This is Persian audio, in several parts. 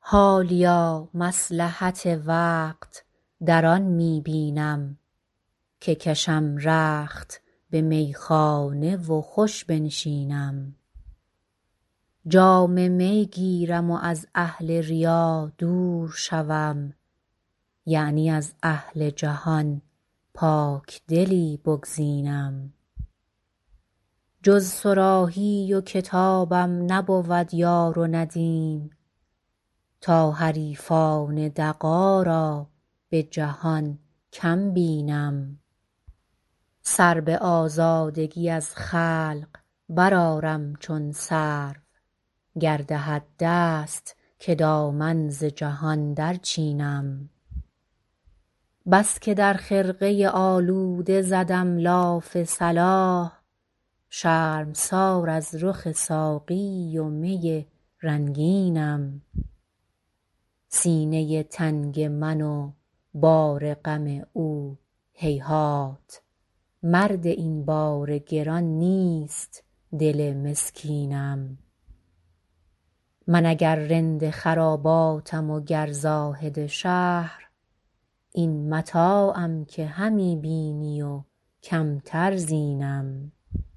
حالیا مصلحت وقت در آن می بینم که کشم رخت به میخانه و خوش بنشینم. جام می گیرم و از اهل ریا دور شوم، یعنی از اهل جهان پاک دلی بگزینم. جز صراحی و کتابم نبود یار و ندیم، تا حریفان دغا را به جهان کم بینم. سر به آزادگی از خلق برآرم چون سرو، گر دهد دست که دامن ز جهان درچینم. بس که در خرقه آلوده زدم لاف صلاح، شرمسار از رخ ساقی و می رنگینم. سینه تنگ من و بار غم او هیهات، مرد این بار گران نیست دل مسکینم. من اگر رند خراباتم و گر زاهد شهر، این متاعم که همی بینی و کمتر زینم.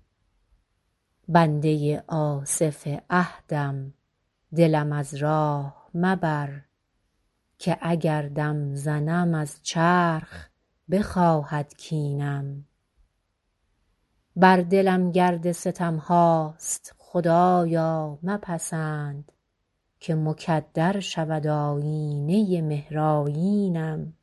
بنده آصف عهدم دلم از راه مبر، که اگر دم زنم از چرخ بخواهد کینم. بر دلم گرد ستم هاست خدایا مپسند، که مکدر شود آیینه مهرآیینم.